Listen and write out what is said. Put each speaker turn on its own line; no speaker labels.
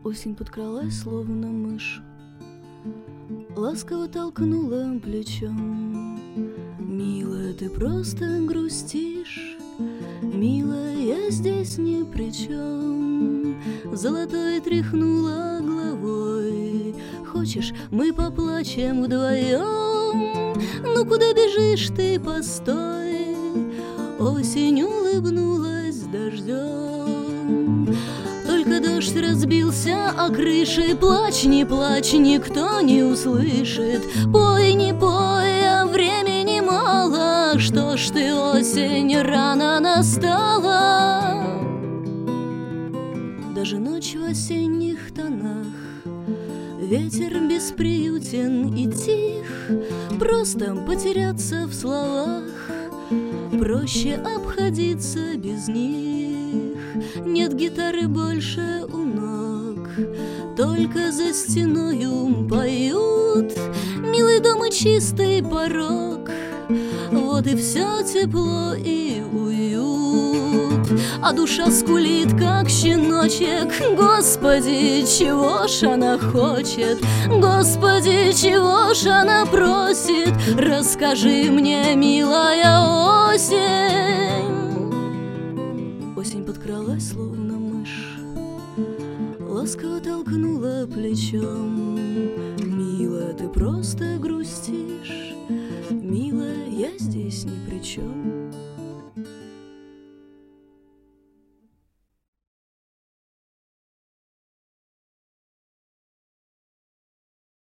Осень подкралась, словно мышь, ласково толкнула плечом. Милая, ты просто грустишь, милая, я здесь ни при чем. Золотой тряхнула головой. Хочешь, мы поплачем вдвоем? Ну куда бежишь ты, постой. Осень улыбнулась дождем. Только дождь разбился о крыши. Плачь, не плачь, никто не услышит. Пой, не пой, а времени мало. Что ж ты, осень, рано настала. Даже ночь в осенних тонах, ветер бесприютен и тих. Просто потеряться в словах, проще обходиться без них. Нет гитары больше у ног, только за стеною поют. Милый дом и чистый порог, вот и все тепло и уют. А душа скулит, как щеночек. Господи, чего ж она хочет? Господи, чего ж она просит? Расскажи мне, милая осень. Осень подкралась, словно мышь, ласково толкнула плечом. Милая, ты просто грустишь, милая, я здесь ни при чем.